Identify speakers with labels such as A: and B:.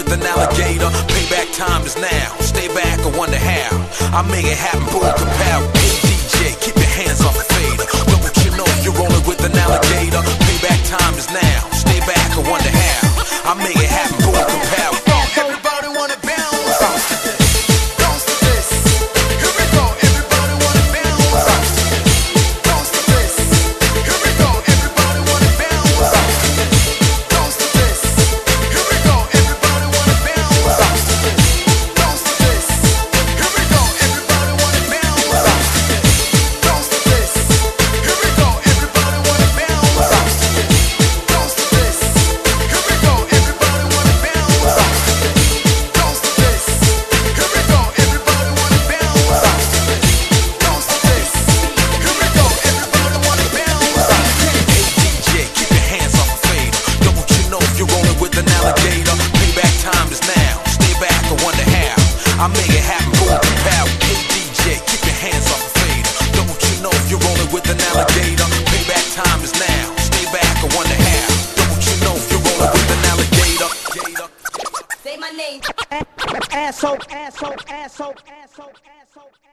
A: with an alligator. Payback time is now. Stay back or wonder how I make it happen, boom, kapow. Hey DJ, keep your hands off the fader. Don't you know you're rolling with an alligator? Payback time is now. Stay back or wonder how I make it happen, boom, kapow. Everybody wanna bounce. Bounce to this. Here we go. Everybody wanna bounce. Bounce to this. Here we go. Everybody wanna bounce. Bounce to this. Here we go. Everybody wanna bounce. Bounce to this. Here we go. Everybody wanna bounce. Bounce to this. Here we go. Everybody wanna bounce. Bounce to this. Here we go. Everybody wanna bounce. Bounce to this. Here we go. Everybody wanna bounce. Bounce to this. Here we go. Everybody wanna bounce. Hey DJ, keep your hands off the fader. Don't you know you're rolling with an alligator? Payback time is now. Stay back or wonder how I make it happen, boom, kapow. Hey DJ, keep your hands off the fader. Don't you know you're rolling with an alligator? Payback time is now. Stay back or wonder how. Don't you know you're rolling with an alligator?
B: Say my name.
C: Asshole, asshole, asshole, asshole, asshole.